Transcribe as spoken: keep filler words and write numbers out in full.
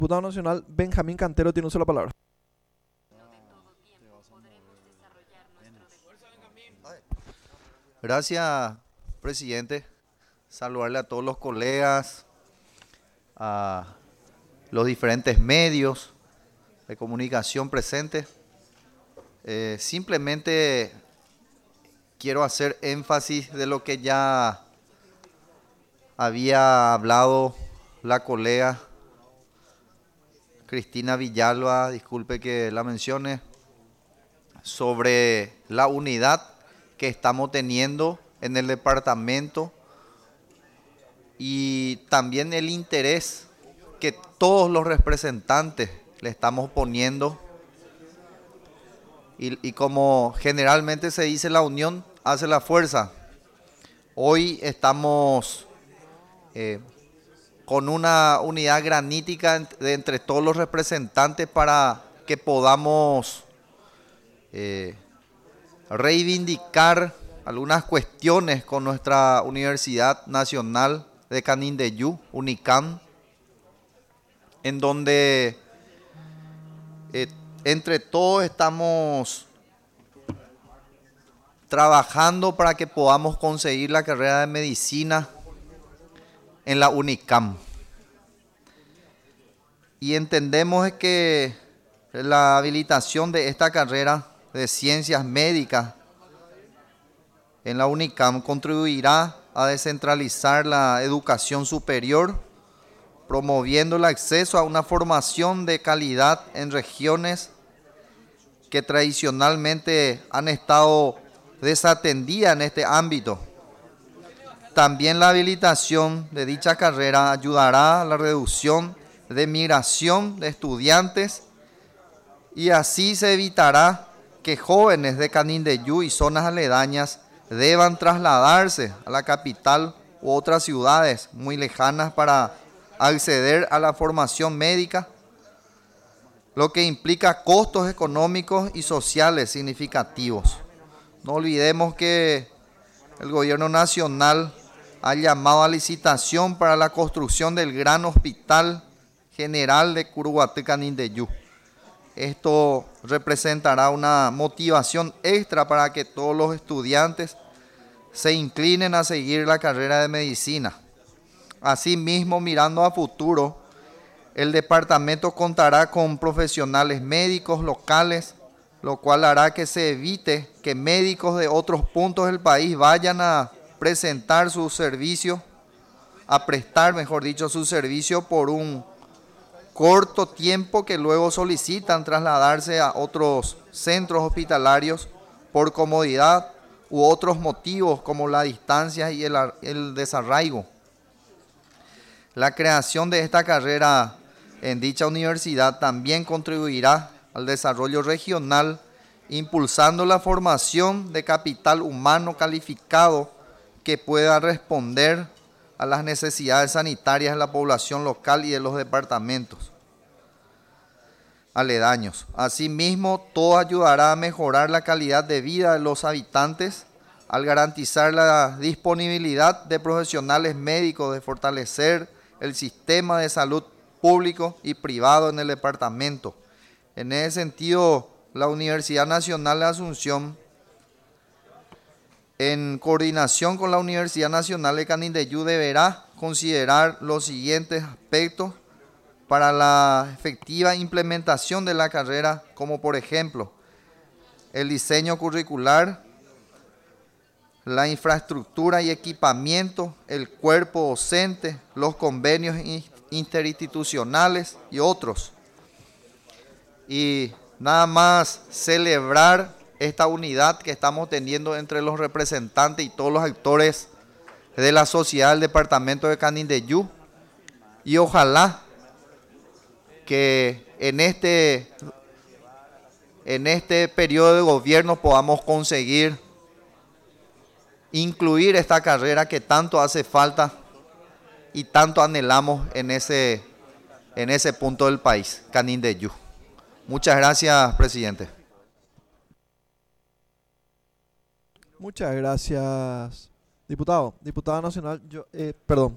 Diputado nacional Benjamín Cantero tiene una sola palabra. Gracias, presidente. Saludarle a todos los colegas, a los diferentes medios de comunicación presentes. Eh, simplemente quiero hacer énfasis de lo que ya había hablado la colega Cristina Villalba, disculpe que la mencione, sobre la unidad que estamos teniendo en el departamento y también el interés que todos los representantes le estamos poniendo. Y, y como generalmente se dice, la unión hace la fuerza. Hoy estamos eh, con una unidad granítica de entre todos los representantes para que podamos eh, reivindicar algunas cuestiones con nuestra Universidad Nacional de Canindeyú, UNICAM, en donde eh, entre todos estamos trabajando para que podamos conseguir la carrera de medicina en la UNICAM. Y entendemos que la habilitación de esta carrera de ciencias médicas en la UNICAM contribuirá a descentralizar la educación superior, promoviendo el acceso a una formación de calidad en regiones que tradicionalmente han estado desatendidas en este ámbito. También la habilitación de dicha carrera ayudará a la reducción de migración de estudiantes y así se evitará que jóvenes de Canindeyú y zonas aledañas deban trasladarse a la capital u otras ciudades muy lejanas para acceder a la formación médica, lo que implica costos económicos y sociales significativos. No olvidemos que el gobierno nacional ha llamado a licitación para la construcción del gran hospital general de Curuguaté, Canindeyú. Esto representará una motivación extra para que todos los estudiantes se inclinen a seguir la carrera de medicina. Asimismo, mirando a futuro, el departamento contará con profesionales médicos locales, lo cual hará que se evite que médicos de otros puntos del país vayan a presentar su servicio, a prestar, mejor dicho, su servicio por un corto tiempo que luego solicitan trasladarse a otros centros hospitalarios por comodidad u otros motivos como la distancia y el, el desarraigo. La creación de esta carrera en dicha universidad también contribuirá al desarrollo regional, impulsando la formación de capital humano calificado que pueda responder a las necesidades sanitarias de la población local y de los departamentos aledaños. Asimismo, todo ayudará a mejorar la calidad de vida de los habitantes al garantizar la disponibilidad de profesionales médicos, de fortalecer el sistema de salud público y privado en el departamento. En ese sentido, la Universidad Nacional de Asunción, en coordinación con la Universidad Nacional de Canindeyú, deberá considerar los siguientes aspectos para la efectiva implementación de la carrera, como por ejemplo, el diseño curricular, la infraestructura y equipamiento, el cuerpo docente, los convenios interinstitucionales y otros. Y nada más celebrar esta unidad que estamos teniendo entre los representantes y todos los actores de la sociedad del departamento de Canindeyú, y ojalá que en este, en este periodo de gobierno podamos conseguir incluir esta carrera que tanto hace falta y tanto anhelamos en ese, en ese punto del país, Canindeyú. Muchas gracias, presidente. Muchas gracias, diputado. Diputada nacional, yo, eh, perdón,